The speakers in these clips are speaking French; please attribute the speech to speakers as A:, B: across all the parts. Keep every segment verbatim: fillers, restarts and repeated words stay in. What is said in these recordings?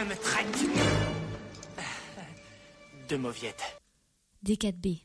A: ne me traite de mauviette.
B: D quatre B.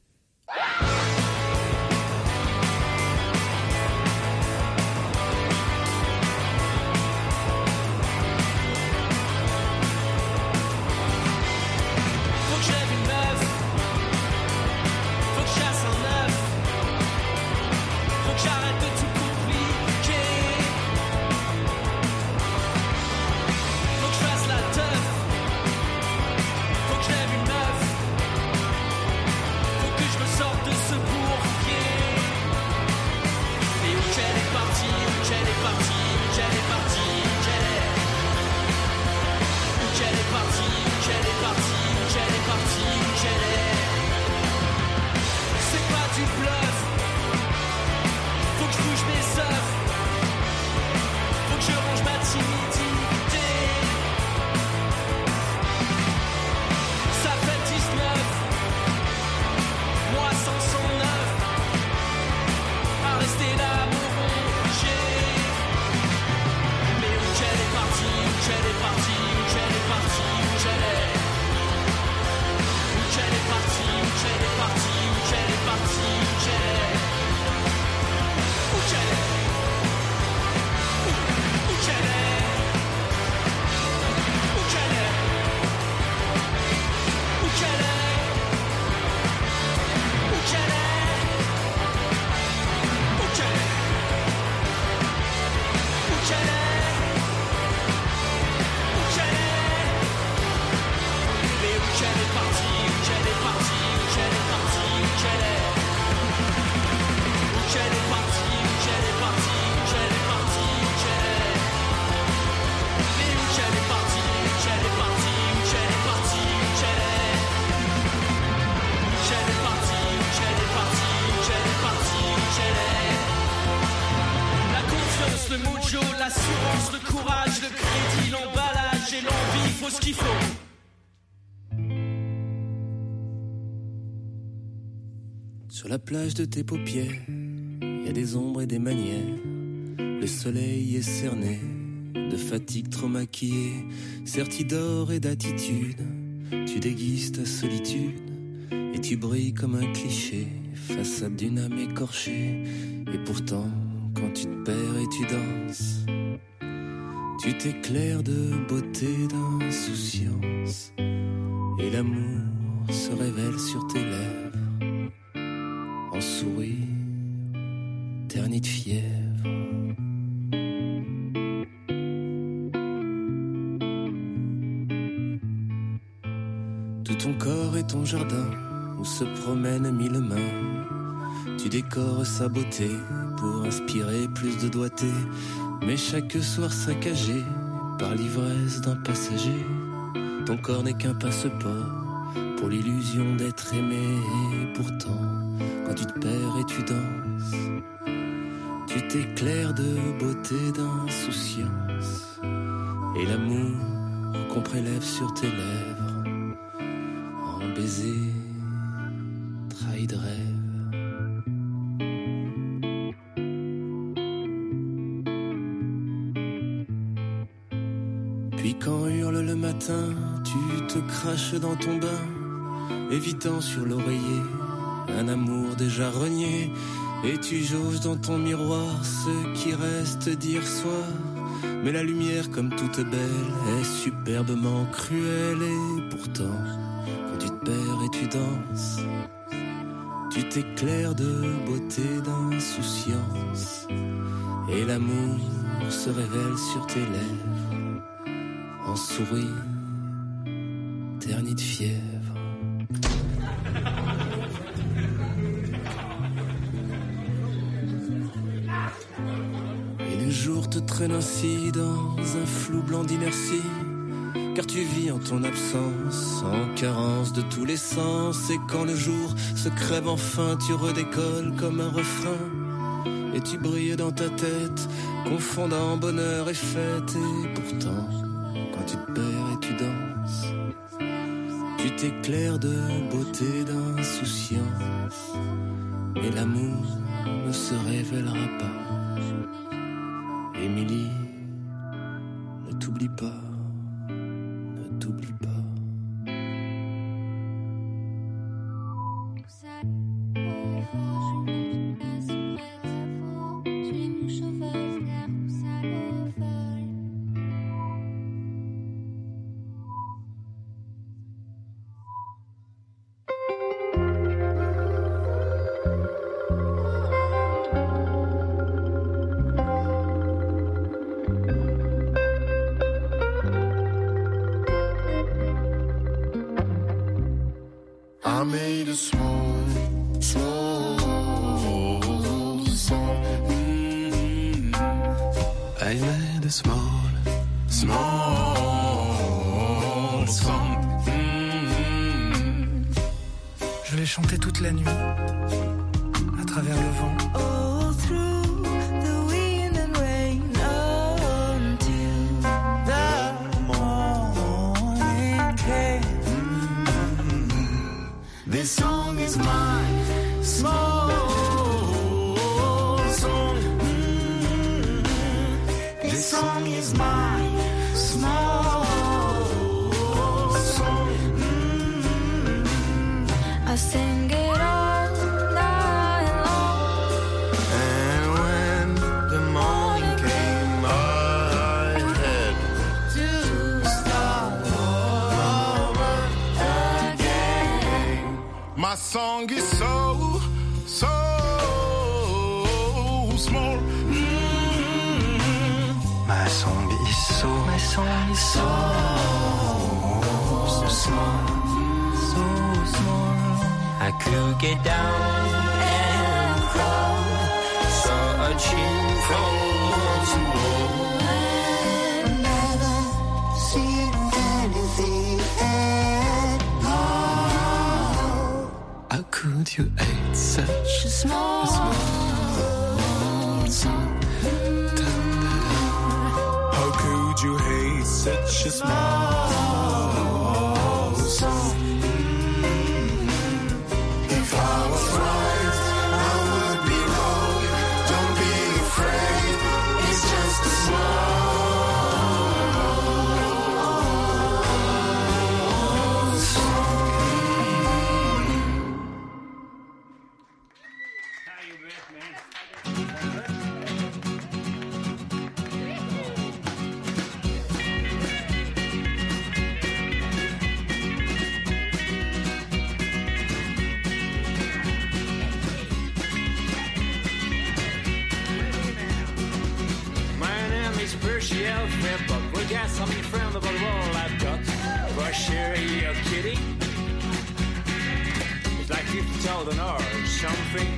C: L'assurance, le courage, le crédit, l'emballage et l'envie, faut ce qu'il faut.
D: Sur la plage de tes paupières, il y a des ombres et des manières. Le soleil est cerné, de fatigue trop maquillée, serti d'or et d'attitude. Tu déguises ta solitude et tu brilles comme un cliché, façade d'une âme écorchée. Et pourtant, quand tu te perds et tu danses, tu t'éclaires de beauté, d'insouciance, et l'amour se révèle sur tes lèvres, en sourire, terni de fièvre. Tout ton corps est ton jardin, où se promènent mille mains. Tu décores sa beauté pour inspirer plus de doigté, mais chaque soir saccagé par l'ivresse d'un passager. Ton corps n'est qu'un passeport pour l'illusion d'être aimé. Et pourtant, quand tu te perds et tu danses, tu t'éclaires de beauté, d'insouciance, et l'amour qu'on prélève sur tes lèvres, en baiser trahi de rêve. Puis quand hurle le matin, tu te craches dans ton bain, évitant sur l'oreiller un amour déjà renié. Et tu jauges dans ton miroir ce qui reste d'hier soir. Mais la lumière, comme toute belle, est superbement cruelle. Et pourtant, quand tu te perds et tu danses, tu t'éclaires de beauté, d'insouciance, et l'amour se révèle sur tes lèvres, en sourire, terni de fièvre. Et le jour te traîne ainsi dans un flou blanc d'inertie, car tu vis en ton absence, en carence de tous les sens. Et quand le jour se crève enfin, tu redécolles comme un refrain, et tu brilles dans ta tête, confondant bonheur et fête. Et pourtant, quand tu te perds et tu danses, tu t'éclaires de beauté, d'insouciance, mais l'amour ne se révélera pas. Émilie, ne t'oublie pas, ne t'oublie pas.
A: I made a small, small song. Mm-hmm. I made a small, small song. Mm-hmm.
B: Je l'ai chanté toute la nuit, à travers le vent.
E: All through the wind and rain until the morning came.
A: This song is mine, small song. Mm-hmm. This song is mine, small song. Mm-hmm.
E: I sing it all night long.
A: And when the morning came, I had
E: To start over again.
A: my song is so, so small. Mm-hmm.
B: My song is so, my song is so, so small, so small.
C: I could get down and crawl, searching for more.
E: And never see anything at all.
D: How could you hate such
E: A small, small song.
A: How could you hate such a small song? If I was right, I would be wrong. Don't be afraid, it's just a small song.
C: My name is Percy Alfred, but we got something from the all I've got. For sure, you kitty. It's like fifty thousand or something.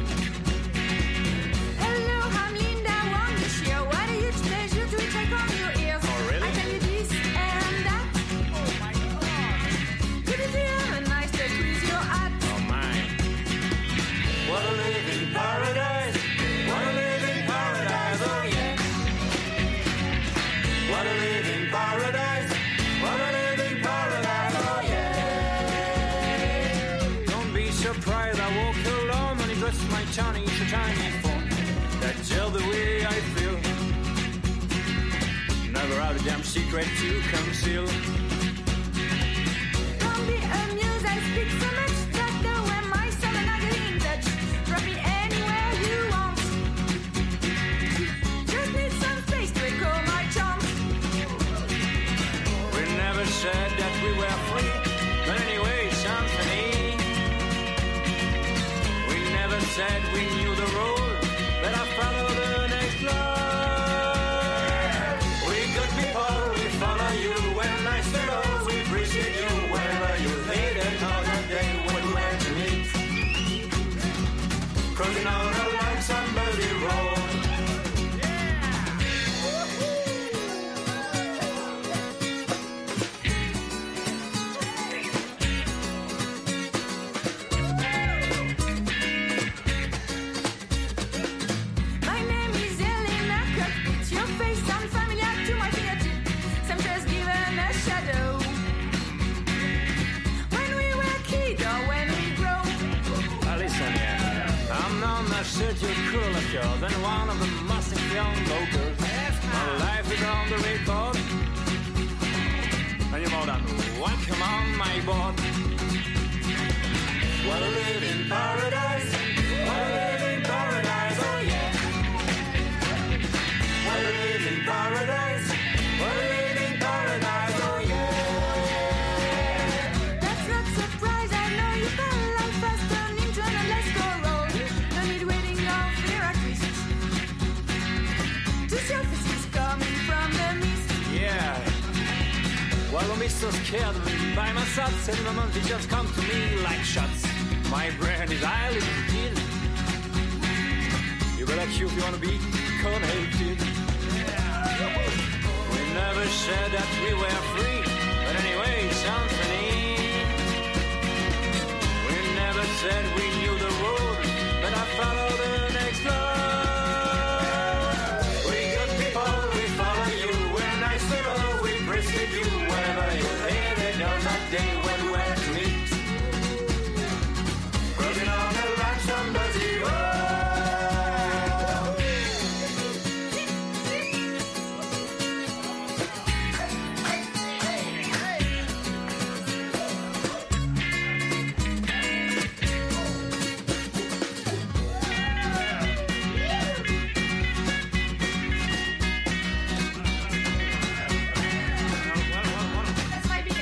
F: Hello, I'm Linda Wong this year. What a huge pleasure to take on your ears.
C: Oh, really?
F: I tell you this and that. Oh my god. Good to have a nice touch with your hat.
C: Oh my. What a living paradise. What a living paradise. Oh yeah. What a living paradise. What a living paradise. Oh yeah. Don't be surprised I walk alone when it was my tiny, so tiny phone. That's just the way I feel. Never had a damn secret to conceal.
F: Don't be amused, I speak so much. Just the way my son and I get in touch. Drop me anywhere you want. Just need some space to echo my chant.
C: We never said that we were free, but anyway, Symphony. We never said we knew the road, but I follow the next line. We good people, we follow you when nice to know. We appreciate you wherever you lead another day when we went to meet. Cruising on a like somebody road.
F: My name is Elena Cockpit. Your face sounds familiar to my fingertips. Some just given a shadow. When we were kids or when we grow.
C: Ah, listen here, I'm not such a cool girl than one of the massive young locals. My life is on the record. I and you're more than welcome on my board. What a live in paradise, what a live in paradise, oh yeah. What a live in paradise, what a live in paradise, oh yeah.
F: That's not surprise, I know you fell like fast, turn into an Alaska road. No need waiting off fear at least. Two surfaces coming from the mist.
C: Yeah. Well, don't be so scared by my thoughts, and the moment they just come to me like shots. My brain is highly thin. You better queue if you wanna be connected. We never said that we were free, but anyway, sounds funny. We never said we knew the road, but I follow the next road. We got people, we follow you. We're nice people, we praise you. Wherever you live, and on that day when we're to meet. Broken on the line, somebody, oh.
F: That's my beer.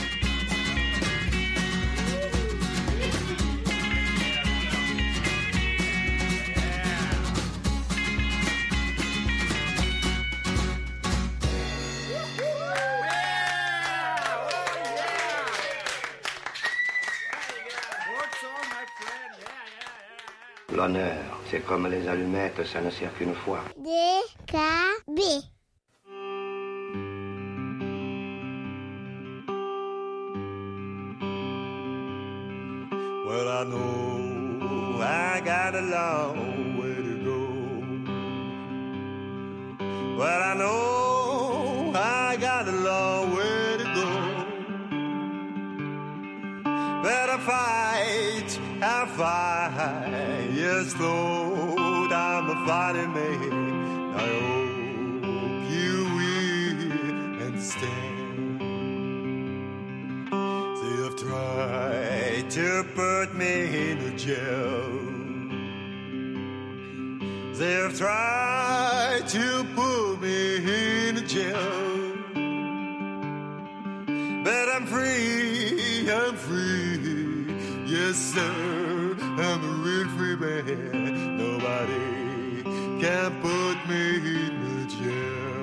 G: L'honneur, c'est comme les allumettes, ça ne sert qu'une fois.
E: D K B.
A: Well, I know I got a long way to go. Well, I know I got a long way to go. Better fight, I fight. Yes, slow down the fighting man. I hope you will understand. They've tried to put me in a jail. They've tried to put me in a jail. But I'm free, I'm free. Yes, sir, I'm a real free man. Nobody can put me in a jail.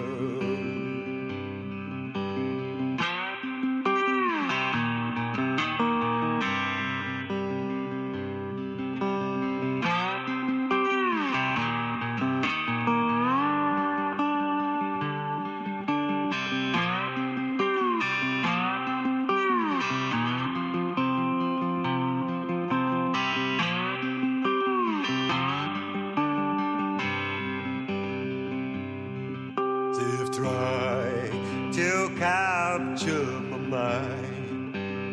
A: They've tried to capture my mind.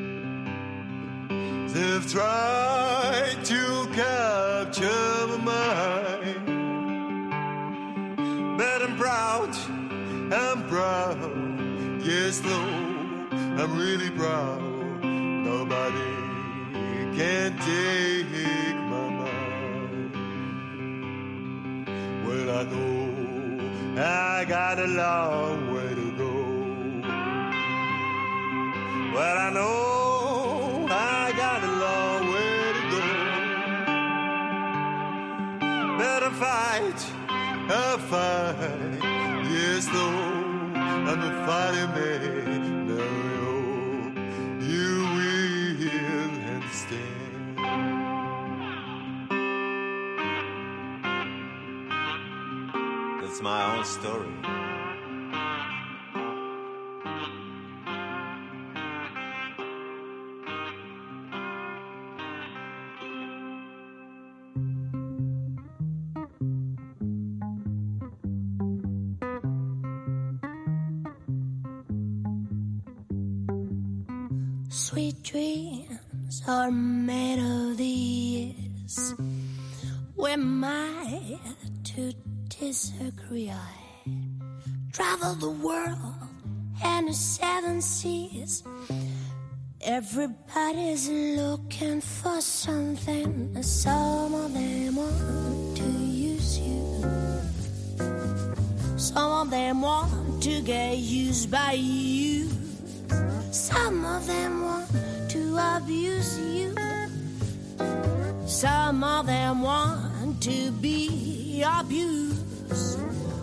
A: They've tried to capture my mind. But I'm proud, I'm proud. Yes, Lord, I'm really proud. Nobody can take my mind. Well, I know I got a long way to go. Well, I know I got a long way to go. Better fight, I'll fight. Yes, Lord, I'm a fighting man. No, you will understand. That's my own story.
E: Sweet dreams are made of these. We might to disagree. I travel the world
H: and the seven seas. Everybody's looking for something. Some of them want to use you. Some of them want to get used by you. Some of them want to abuse you. Some of them want to be abused.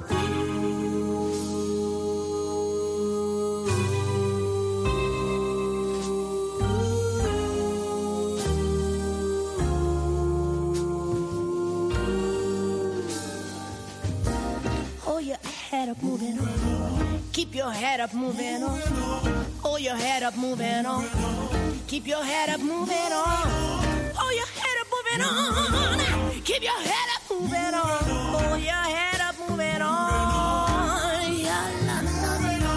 H: Head up, moving on. Keep your head up, moving on. Hold your head up, moving on. Keep your head up, moving on. Hold your head up, moving on. Keep your head up, moving on. Hold your head up, moving on. Yeah, la, la, la.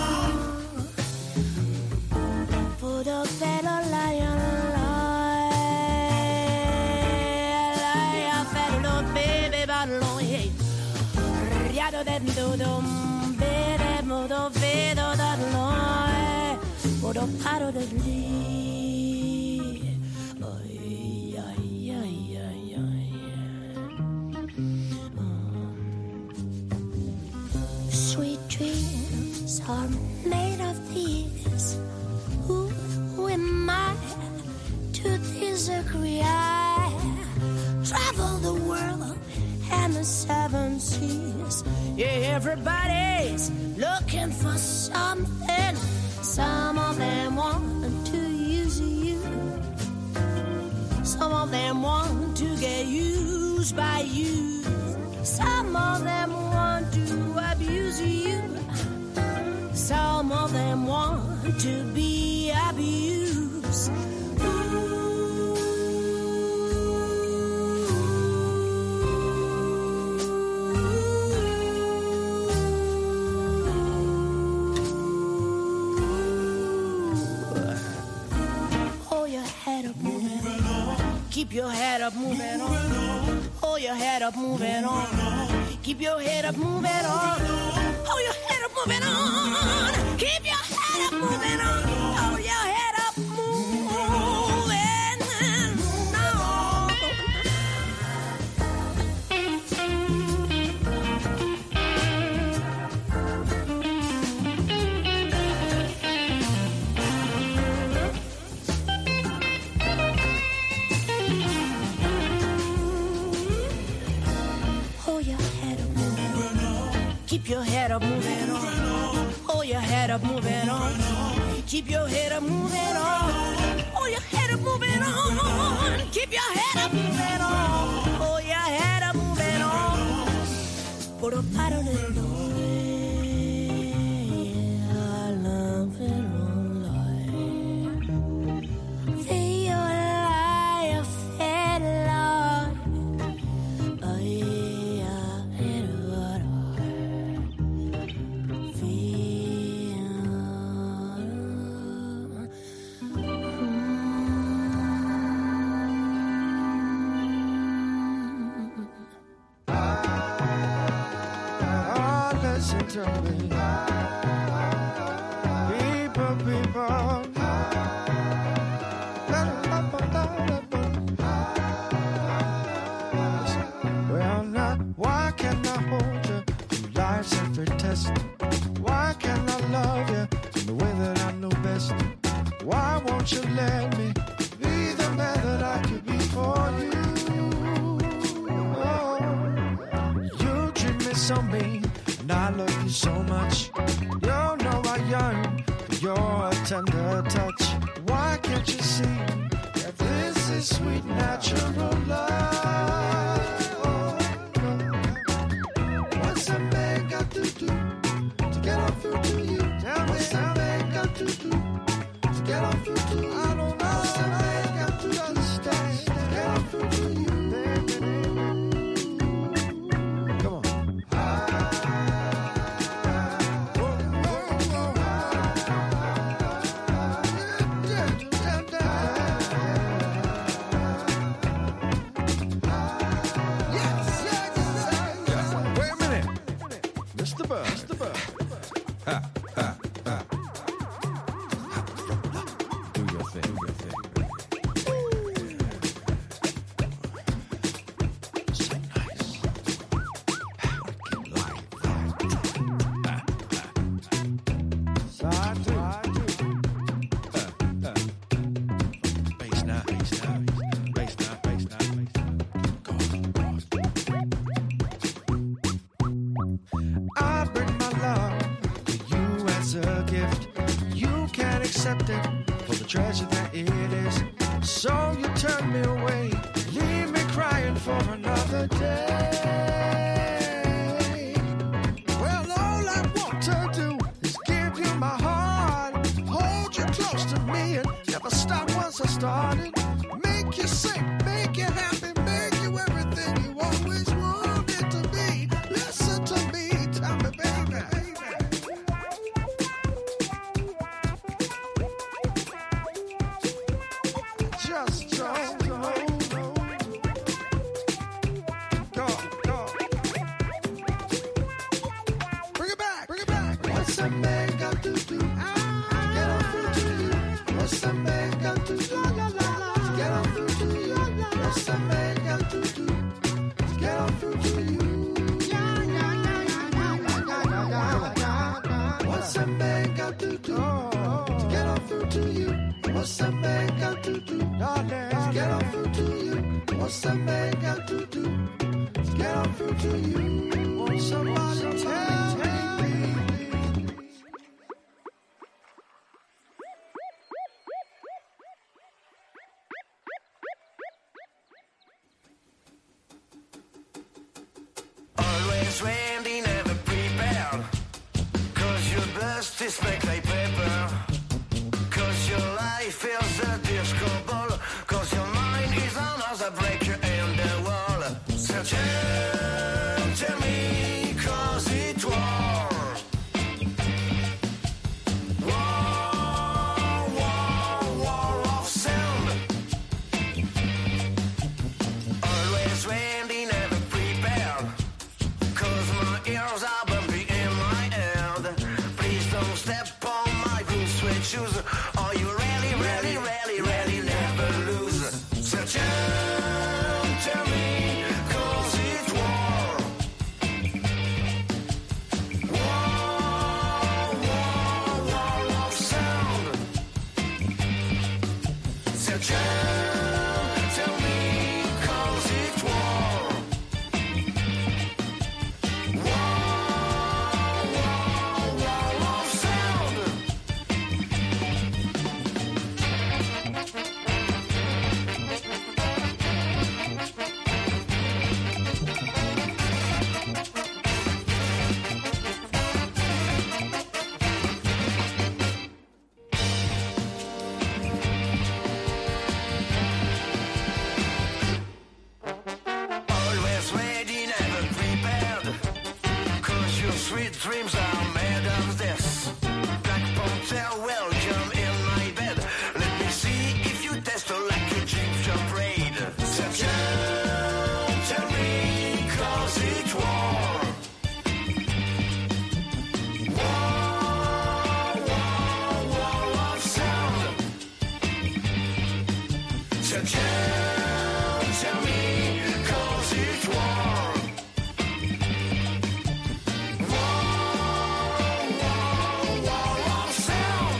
H: Put a fellow lion, lion, lion, fellow baby, battle, yeah. Riado de do bere modo vedo da noi modo paro de lì ay ay ay ay ay sweet dreams are made of these. Who am I to disagree? I travel the world and the seven seas. Yeah, everybody's looking for something. Some of them want to use you. Some of them want to get used by you. Some of them want to abuse you. Some of them want to be abused. Keep your head up, moving on. Hold your head up, moving on. Keep your head up, moving on. Hold your head up, moving on. Keep your head up, moving on. Hold your head up, moving on. Keep your head up, moving on. Hold your head up, moving on. Keep your head up, moving on. Hold your head up, moving on. Keep your head up, moving on. Hold your head up, moving on. Por a paro de
I: now, bass now, bass now, bass now, bass now. I bring my love to you as a gift. You can't accept it for the treasure that it is. So you turn me away, leave me crying for another day. Well, all I want to do is give you my heart, hold you close to me and never stop once I started. Make you sing, make you happy, make you everything you always wanted to be. Listen to me, tell me, baby. Just, just, no, no. Go, go. Bring it back, bring it back. What's a man got to do? Get on through to you. What's a man got to do? Get on through to you. What's a man got to do? Get on through to you. What's a man got to do? To get on through to you. What's a man got to do? To get on through to you. What's a man got to do? To get on through to you. Won't somebody tell me?
J: Always ready, never prepared. Cause your best is like paper. Cause your life is a disco ball. Cause your mind is another breaker in the wall. So tell, tell me, cause it war. War, war, war of sound. Always ready, never prepared. Cause my ears are bumpy in my head. Please don't step on my blue suede shoes. Are you really, really, really, really never lose? So tell, tell me, cause it's war. War, war, war of sound. So tell, tell me, cause it's war. War, war, war of sound. Always ready, never prepared. Cause your sweet dreams are made of this. Black Panther, welcome in my bed. Let me see if you test her like a ginger braid. So tell, tell me, cause it's war. War, war, war of sound. So tell, tell me, cause it's war. War, war, war of sound.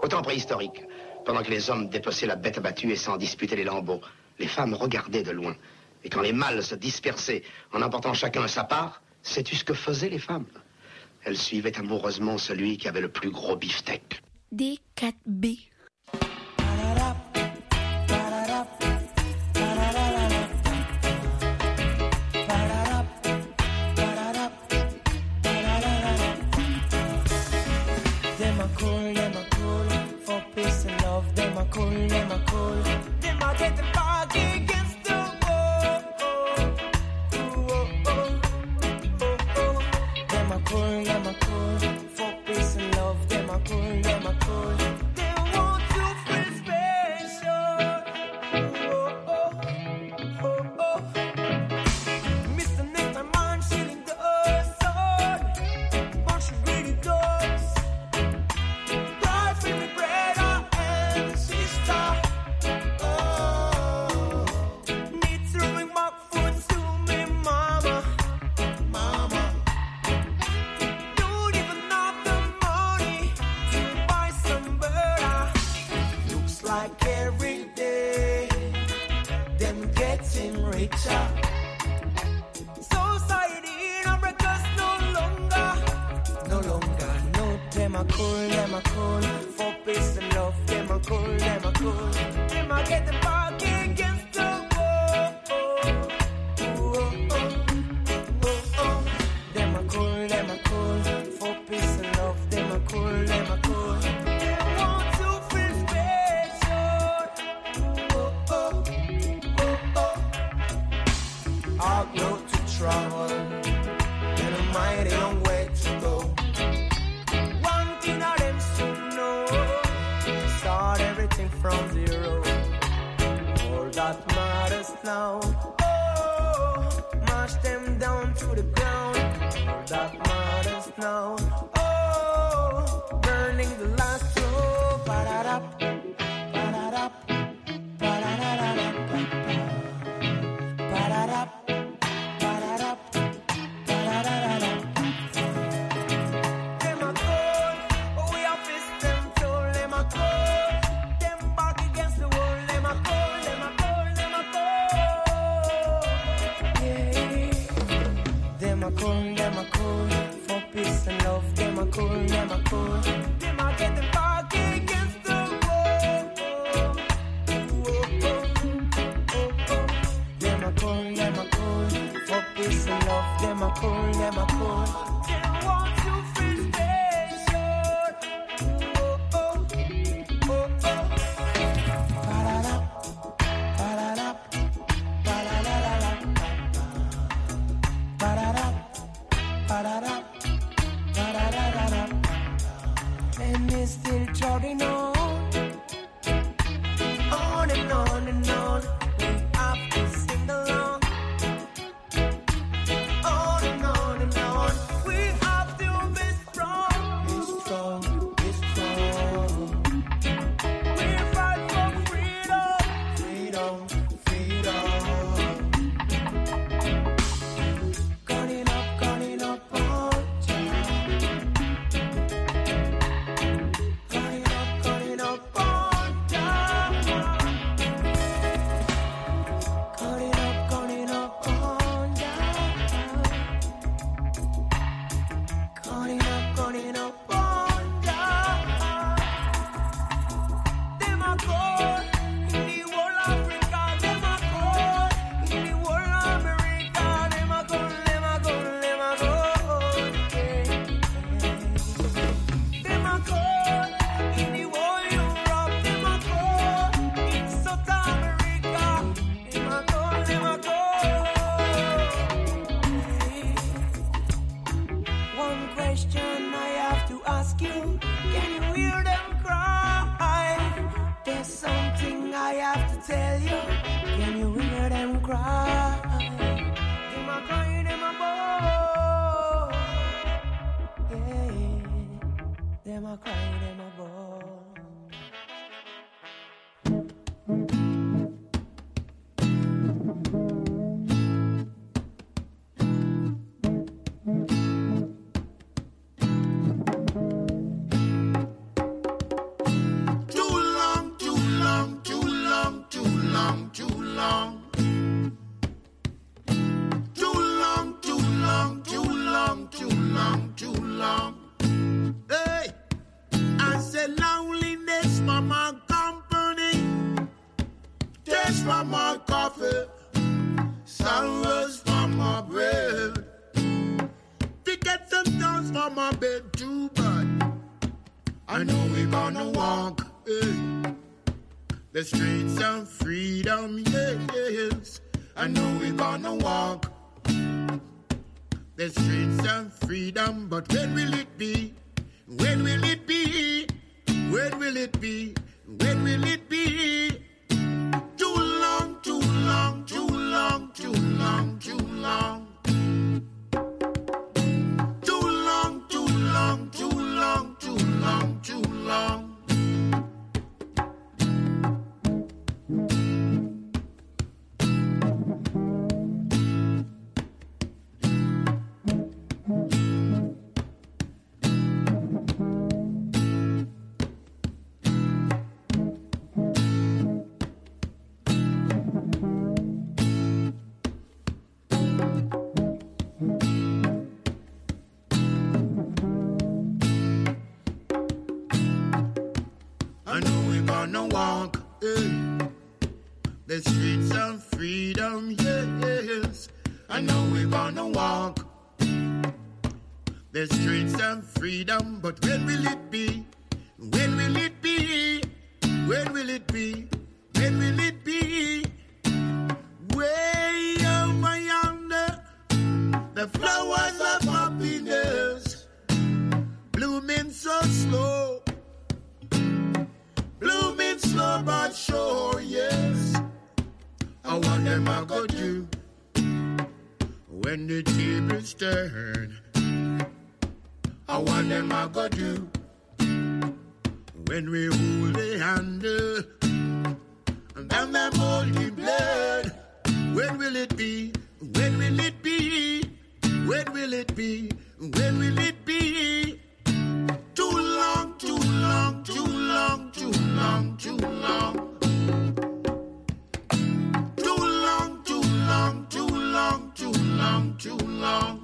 K: Au temps préhistorique, pendant que les hommes dépeçaient la bête abattue et s'en disputaient les lambeaux, les femmes regardaient de loin. Et quand les mâles se dispersaient en emportant chacun sa part, sais-tu ce que faisaient les femmes? Elles suivaient amoureusement celui qui avait le plus gros beefsteak.
H: D quatre B.
L: Them a cool, them a cool, for peace and love. Them a cool, them a cool. Them a get the party against the wall. Oh, oh, oh, oh, oh. Them a cool, them a cool, for peace and love. Them a cool, them a cool. They want to feel special. Oh, oh, oh, oh, oh. Mister Nectar Man shilling the sword. Bunch of greedy dogs. Cry for me brother and sister. Oh, need to bring back food to me mama, mama. Don't even have the money to buy some butter. Looks like every day them getting richer. Society no break us no longer, no longer. No, them a cool, them a cool, for peace and love. Them a cool, them a cool. Them a get the party against the wall. Oh, oh, oh, oh, oh. Them a cool, them a cool, for peace and love. Them a cool, them a cool. They want to feel special. Oh, oh, oh, oh. Our road to travel, and a mighty long way to go. One thing of them should know, start everything from zero. All that matters now, oh, mash them down to the ground. All that matters now, oh, burning the last row. Ba-da-da, ba-da-da, ba-da-da-da-da, ba-da-da, ba-da-da, ba-da-da-da-da. Them a cold, oh we a fist them told. Them a cold, them back against the wall. Them a cold, them a cold, them a cold. Yeah. Them a cold, them a cold, for peace and love. Them a cold, them a cold. Them a get the back against the wall. Oh, oh, oh, oh. Them a cold, them a cold, for peace and love. Them a cold, them a cold. They want to feel special. Oh, oh, oh, oh. Ba-da-da, ba-da-da, ba-da-da-da-da. Ba-da-da, ba-da-da, ba-da-da-da-da. And they're still trotting on, on and on and on. We have to sing along, on and on and on. We have to be strong, be strong, be strong. We fight for freedom, freedom, freedom. Coming up, coming up on time. Coming up, coming up on time. Coming up, coming up on time. Coming up, coming up on time. Them a call in the whole Africa. Them a call in the whole America. Them a call, them a call, them a call. Yeah. Them a call in the whole Europe. Them a call in South America. Them a call, them a call. One question I have to ask you: can you hear them cry? There's something I have to tell you. Can you hear them cry? Them a cry, them a bawl. Yeah, them a cry, them a bawl.
M: from our bed too bad. I know we're gonna walk eh, the streets of freedom, yes. I know we're gonna walk the streets of freedom, but when will it be? When will it be? When will it be? When will it be? Too long, too long, too long, too long, too long. Too long, too long, too long, too long, too long. The streets of freedom, yes. I know we're gonna walk the streets of freedom, but when will it be? When will it be? When will it be? When will it be? Way over yonder, the flowers of happiness blooming so slow, blooming slow but sure, yes. I want them I go do when the tables turn. I want them I go do when we hold the handle and then them hold the blood. When will it be? When will it be? When will it be? When will it be? Too long, too long, too long, too long, too long. Too long, too long, too long.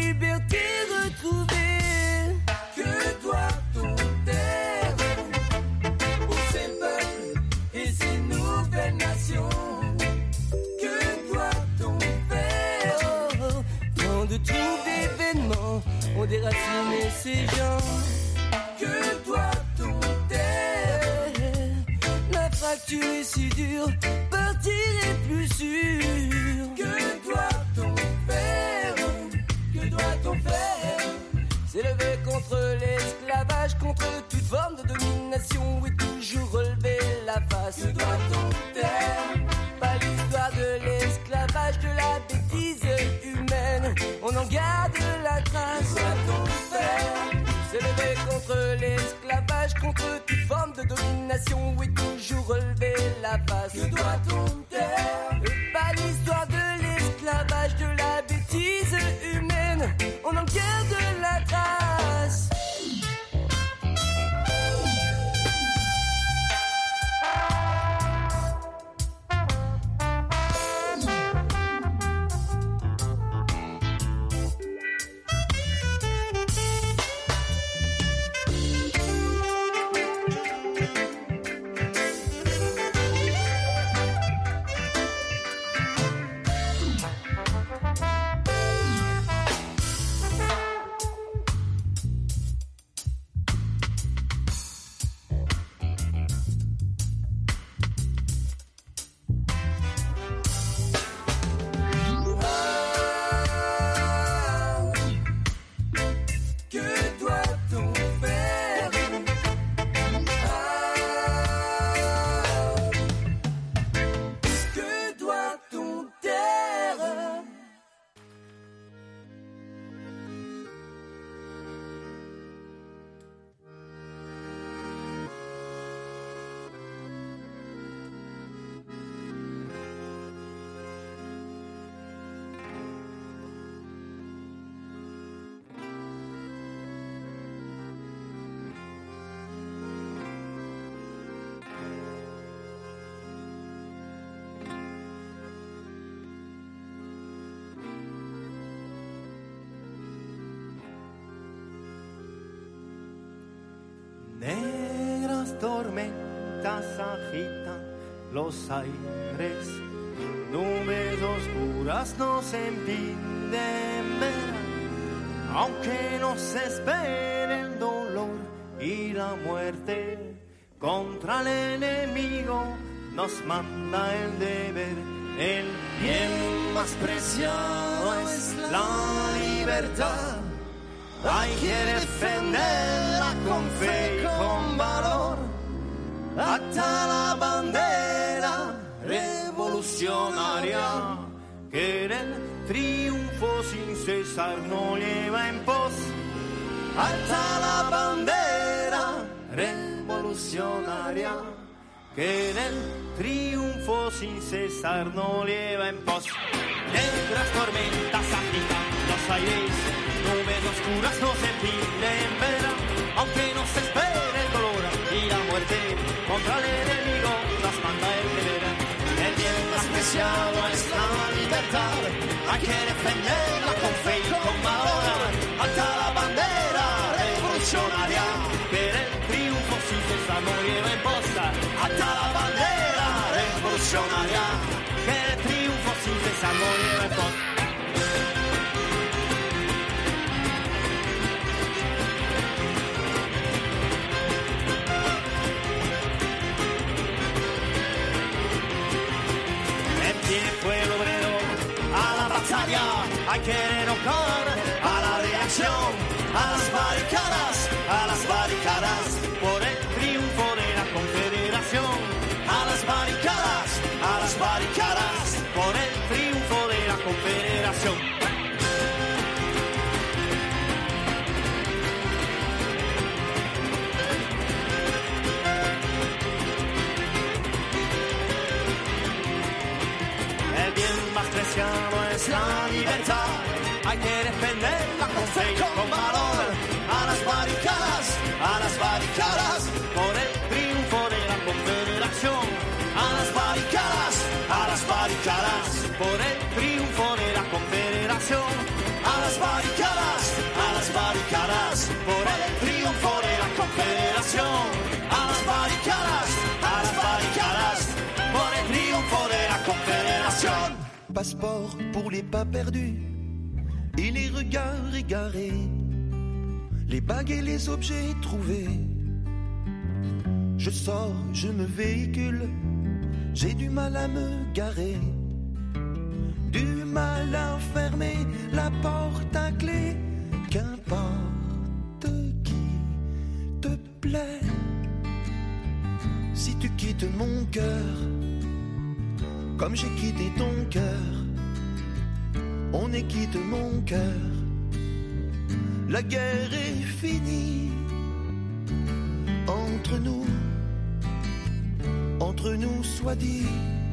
L: liberté retrouvée. Que doit-on taire pour ces peuples et ces nouvelles nations? Que doit-on faire? Oh, tant de troubles d'événements ont déraciné ces gens. Que doit-on taire? La fracture est si dure, partir est plus sûr. Que doit-on faire? Que doit-on faire? S'élever contre l'esclavage, contre toute forme de domination et toujours relever la face. Que doit-on taire? Pas l'histoire de l'esclavage, de la bêtise humaine, on en garde la trace. Que doit-on faire? S'élever contre l'esclavage, contre toute forme de domination et toujours relever la face. Que doit-on taire? Pas l'histoire de l'esclavage, de la bêtise humaine, on en garde la trace.
N: Negras tormentas agitan los aires, nubes oscuras nos impiden ver, aunque nos espere el dolor y la muerte. Contra el enemigo nos manda el deber, el bien más preciado es la libertad. Hay que defenderla con fe y con valor, hasta la bandera revolucionaria, que el triunfo sin cesar no lleva en pos. Hasta la bandera revolucionaria, que el triunfo sin cesar no lleva en pos. Negras tormentas agitan los aires, nubes oscuras nos impiden ver, aunque nos espere el dolor y la muerte. Contra el enemigo nos manda el deber, el bien más preciado es la libertad. Hay que defenderla con fe y con valor, hasta la bandera revolucionaria, que el triunfo sin cesar no lleva en pos. Hasta la bandera revolucionaria, que el triunfo sin cesar no lleva en pos. Fue el obrero a la batalla, hay que derrocar a la reacción, a las barricadas, a las barricadas, por el triunfo de la Confederación. A las barricadas, a las barricadas, por el triunfo de la Confederación. Más preciado es la libertad, hay que defenderla con fe y con valor. A las barricadas, a las barricadas, por el triunfo de la Confederación. A las barricadas, a las barricadas, por el triunfo de la Confederación. A las barricadas.
O: passeport pour les pas perdus et les regards égarés, les bagues et les objets trouvés. Je sors, je me véhicule, j'ai du mal à me garer, du mal à fermer la porte à clé. Qu'importe qui te plaît, si tu quittes mon cœur, comme j'ai quitté ton cœur, on est quitte mon cœur. La guerre est finie entre nous, entre nous soit dit.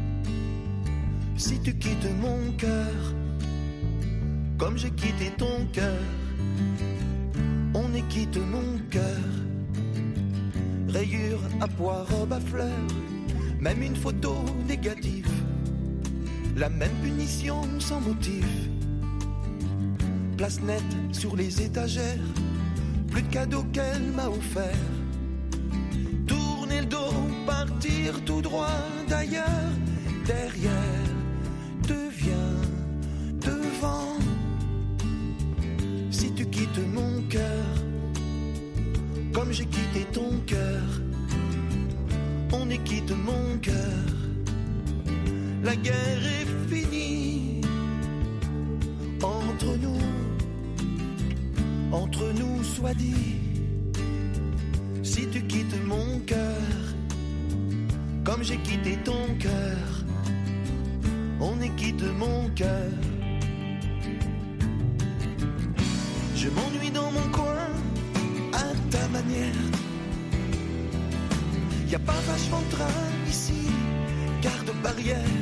O: Si tu quittes mon cœur, comme j'ai quitté ton cœur, on est quitte mon cœur. Rayures à pois, robe à fleurs, même une photo négative, la même punition sans motif. Place nette sur les étagères, plus de cadeaux qu'elle m'a offert. Tourner le dos, partir tout droit d'ailleurs. Derrière devient devant. Si tu quittes mon cœur, comme j'ai quitté ton cœur, on est quitte mon cœur. La guerre est finie entre nous, entre nous soit dit. Si tu quittes mon cœur, comme j'ai quitté ton cœur, on est quitte mon cœur. Je m'ennuie dans mon coin à ta manière. Y a pas vachement de train ici, garde barrière.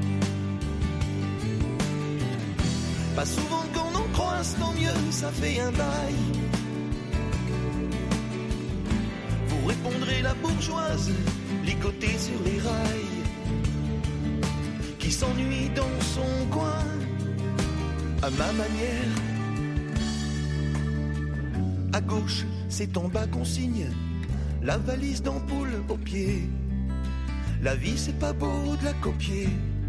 O: Pas souvent qu'on en croise, tant mieux, ça fait un bail. Vous répondrez la bourgeoise, ligotée sur les rails, qui s'ennuie dans son coin, à ma manière. À gauche, c'est en bas qu'on signe, la valise d'ampoule au pied. La vie, c'est pas beau de la copier.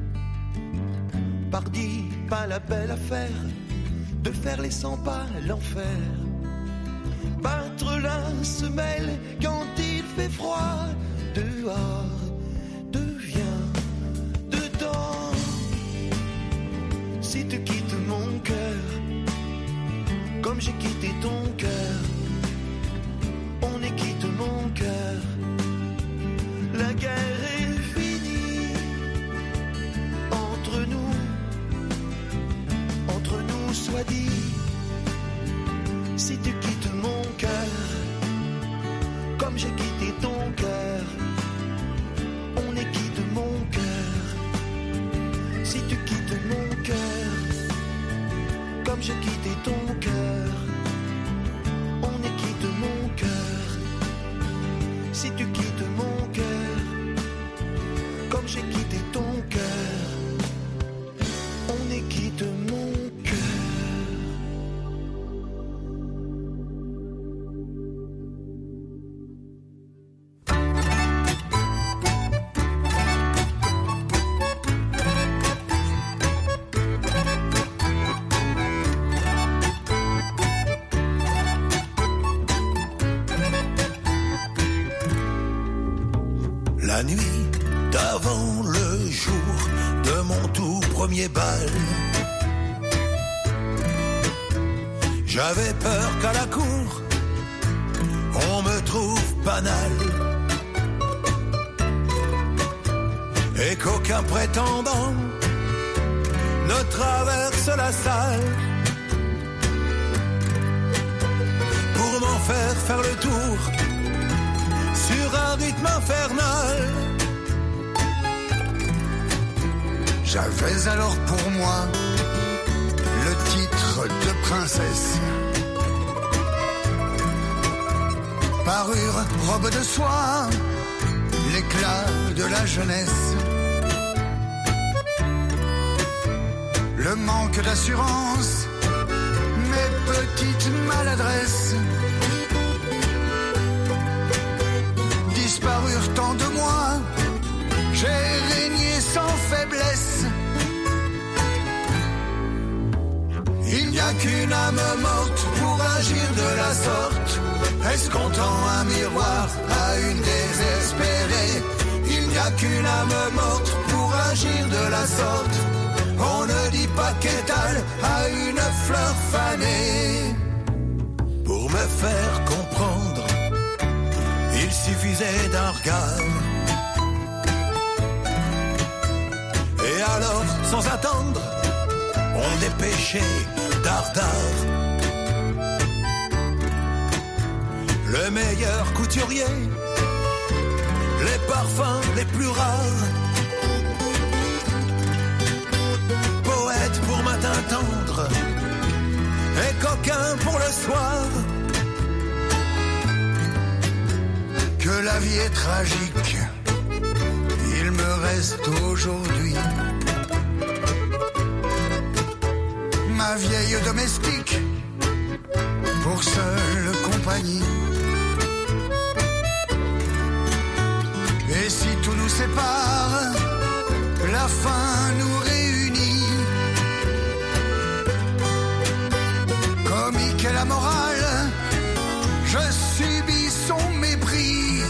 O: Pardi, pas la belle affaire de faire les cent pas, l'enfer. Battre la semelle quand il fait froid, dehors devient dedans. Si tu quittes mon cœur, comme j'ai quitté ton cœur, on est quitte mon cœur. La guerre est finie entre nous, entre nous soit dit. Si tu quittes mon cœur, comme j'ai quitté ton cœur, on est quitte mon cœur. Si tu quittes mon cœur, comme j'ai quitté ton cœur, on est quitte mon cœur. Si tu quittes mon cœur, comme j'ai quitté ton cœur, on est quitte mon cœur.
P: La nuit d'avant le jour de mon tout premier bal, j'avais peur qu'à la cour on me trouve banal et qu'aucun prétendant ne traverse la salle pour m'en faire faire le tour sur un rythme infernal.
Q: J'avais alors pour moi le titre de princesse, parure, robe de soie, l'éclat de la jeunesse, le manque d'assurance, mes petites maladresses disparurent tant de moi, j'ai régné sans faiblesse. qu'une âme morte pour agir de la sorte. Est-ce qu'on tend un miroir à une désespérée? Il n'y a qu'une âme morte pour agir de la sorte. On ne dit pas qu'étale à une fleur fanée. Pour me faire comprendre, il suffisait d'un regard. Et alors, sans attendre, on dépêchait dardard. Le meilleur couturier, les parfums les plus rares. Poète pour matin tendre et coquin pour le soir. Que la vie est tragique, il me reste aujourd'hui ma vieille domestique pour seule compagnie. Et si tout nous sépare, la fin nous réunit. Comique est la morale, je subis son mépris.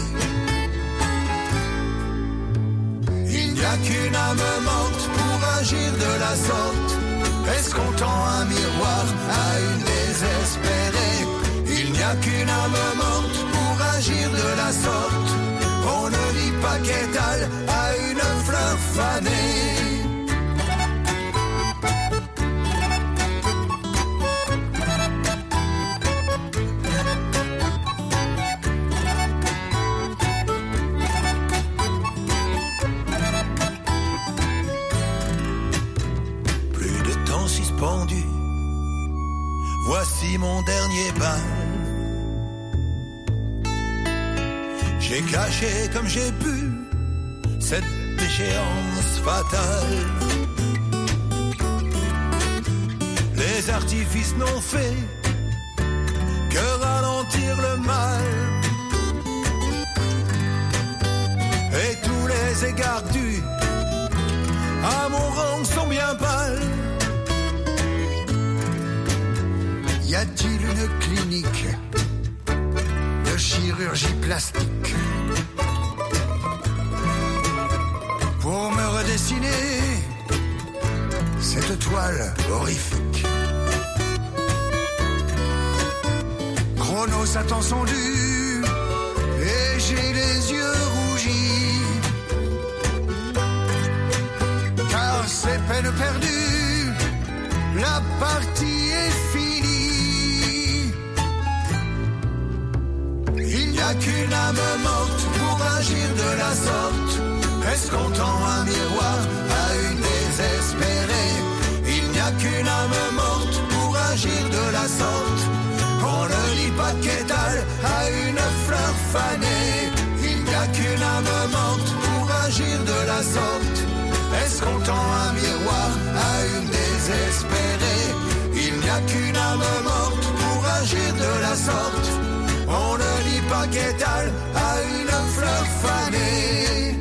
Q: Il n'y a qu'une âme morte pour agir de la sorte. Est-ce qu'on tend un miroir à une désespérée? Il n'y a qu'une âme morte pour agir de la sorte. On ne dit pas qu'étale à une fleur fanée. Plus de temps suspendu, voici mon dernier bal. J'ai caché comme j'ai pu cette déchéance fatale. Les artifices n'ont fait que ralentir le mal. Et tous les égards dus à mon rang sont bien pâles. Y a-t-il une clinique de chirurgie plastique pour me redessiner cette toile horrifique? Chronos attend son dû et j'ai les yeux rougis, car c'est peine perdue, la partie est finie. Il n'y a qu'une âme morte pour agir de la sorte. Est-ce qu'on tend un miroir à une désespérée? Il n'y a qu'une âme morte pour agir de la sorte. On ne lit pas qu'étale à une fleur fanée. Il n'y a qu'une âme morte pour agir de la sorte. Est-ce qu'on tend un miroir à une désespérée? Il n'y a qu'une âme morte pour agir de la sorte. On ne lit pas qu'étale à une fleur fanée.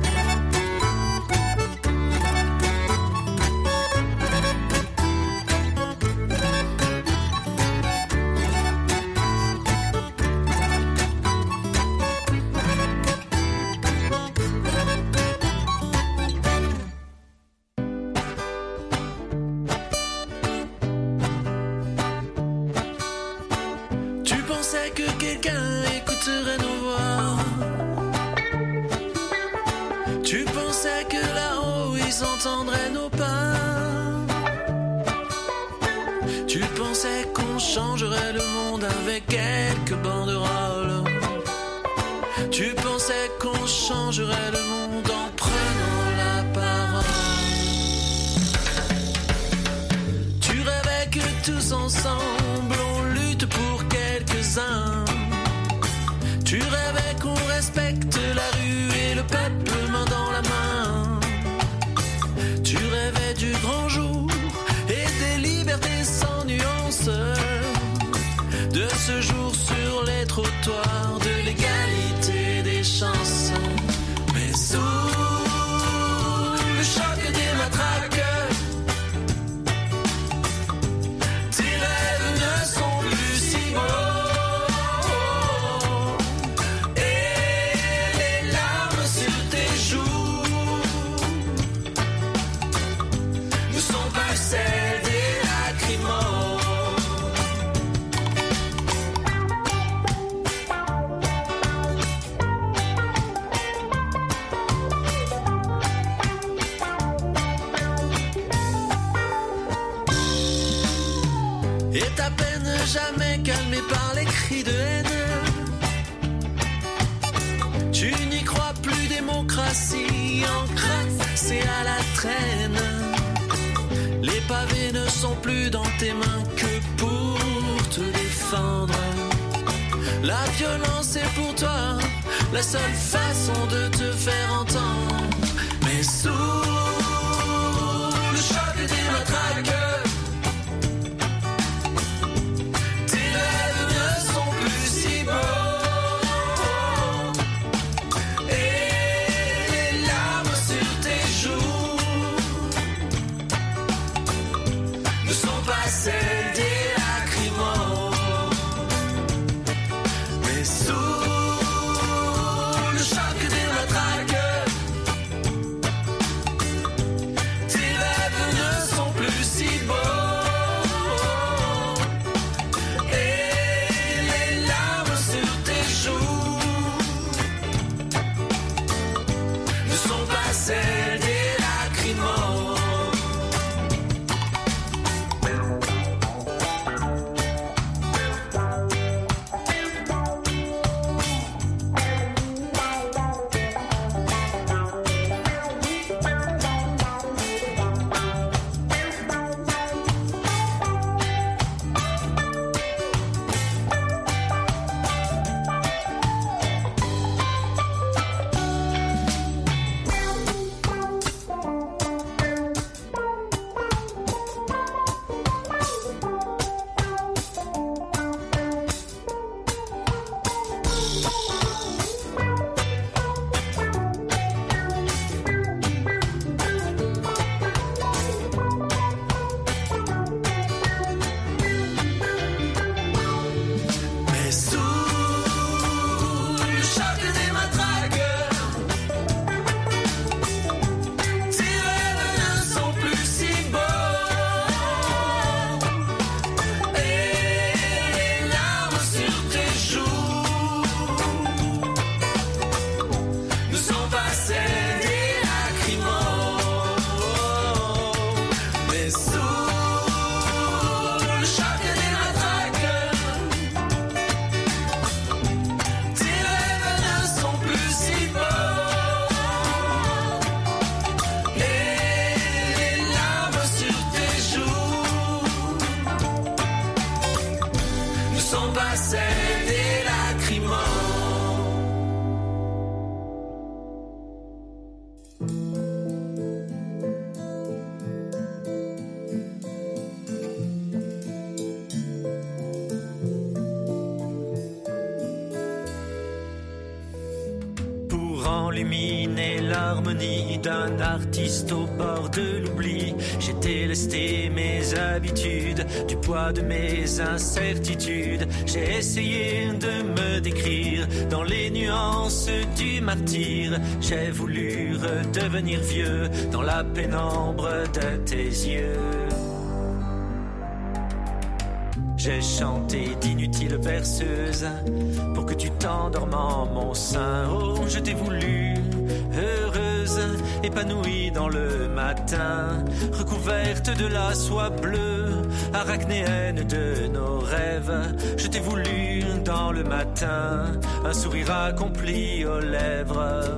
R: Changerait le monde avec quelques banderoles. Tu pensais qu'on changerait le monde en prenant la parole. Tu rêvais que tous ensemble on lutte pour quelques-uns. Tu rêvais qu'on respecte la rue et le peuple main dans la main. Tu rêvais du grand jour et des libertés sans nuance. De ce jour sur les trottoirs, de l'égalité des chansons. Mais sous le choc des matraques, dis-le est à peine jamais calmé par les cris de haine. Tu n'y crois plus, démocratie en crainte, c'est à la traîne. Les pavés ne sont plus dans tes mains que pour te défendre. La violence est pour toi la seule façon de te faire entendre. Mais sous le choc des matraques, tes rêves ne sont plus si beaux. Et les larmes sur tes joues ne sont pas celles des lacrymos. Mais sous le choc des matraques, tes rêves ne sont plus si beaux. Et les larmes sur tes joues ne sont pas celles des lacrymos. Mais sous le choc des matraques, tes rêves ne sont plus si beaux. Et les larmes sur tes joues ne sont pas celles des lacrymos. Mais sous le choc des matraques, tes rêves ne sont plus si beaux. Et les larmes sur tes joues ne sont pas celles des lacrymos. Pour enluminer l'harmonie d'un artiste au bord de l'oubli, j'ai délesté mes habitudes, du poids de mes incertitudes. J'ai essayé de me décrire dans les nuances du martyr. J'ai voulu redevenir vieux dans la pénombre de tes yeux. J'ai chanté d'inutiles berceuses pour que tu t'endormes en mon sein. Oh, je t'ai voulu heureuse, épanouie dans le matin, recouverte de la soie bleue, arachnéenne de nos rêves. Je t'ai voulu dans le matin, un sourire accompli aux lèvres.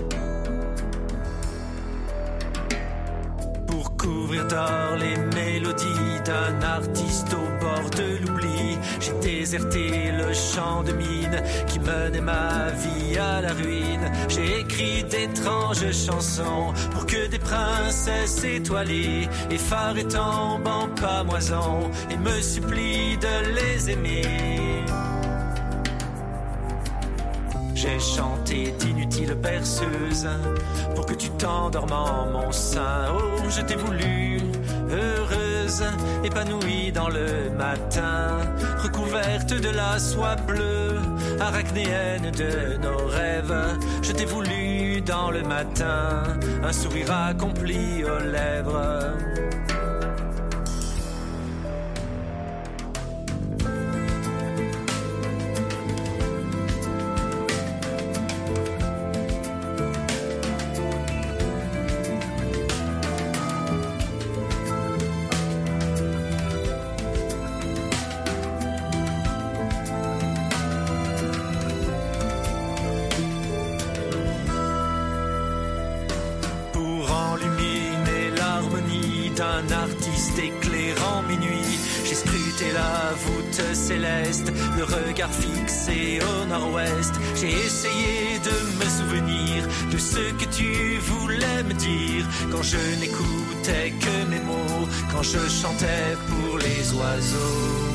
R: Pour couvrir d'or les mélodies d'un artiste au bord de l'oubli, j'ai déserté le champ de mine qui menait ma vie à la ruine. J'ai écrit d'étranges chansons pour que des princesses étoilées effarées tombent en pâmoison et me supplient de les aimer. J'ai chanté d'inutiles berceuses pour que tu t'endormes en mon sein. Oh, je t'ai voulu heureuse, épanouie dans le matin, recouverte de la soie bleue, arachnéenne de nos rêves. Je t'ai voulu dans le matin, un sourire accompli aux lèvres.
S: un artiste éclairant mes nuits. J'ai scruté la voûte céleste, le regard fixé au nord-ouest. J'ai essayé de me souvenir de ce que tu voulais me dire quand je n'écoutais que mes mots, quand je chantais pour les oiseaux.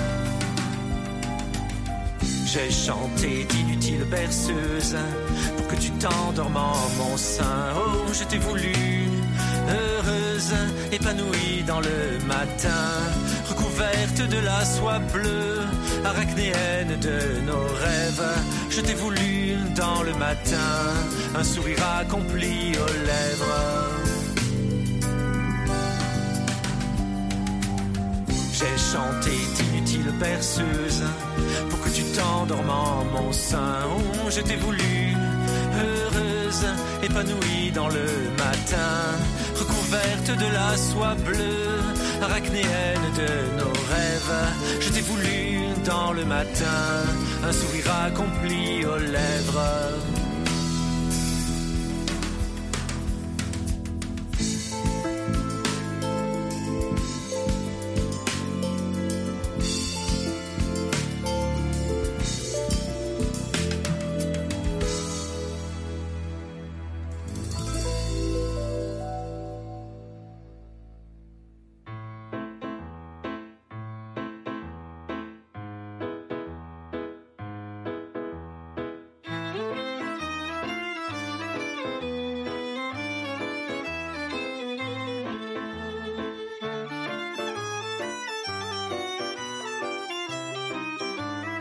S: J'ai chanté d'inutiles berceuses pour que tu t'endormes en mon sein. Oh, je t'ai voulu heureuse, épanouie dans le matin, recouverte de la soie bleue, arachnéenne de nos rêves. Je t'ai voulu dans le matin, un sourire accompli aux lèvres. J'ai chanté d'inutiles berceuses pour que tu t'endormes en mon sein. Oh, je t'ai voulu heureuse, épanouie dans le matin, recouverte de la soie bleue, arachnéenne de nos rêves. Je t'ai voulu dans le matin, un sourire accompli aux lèvres.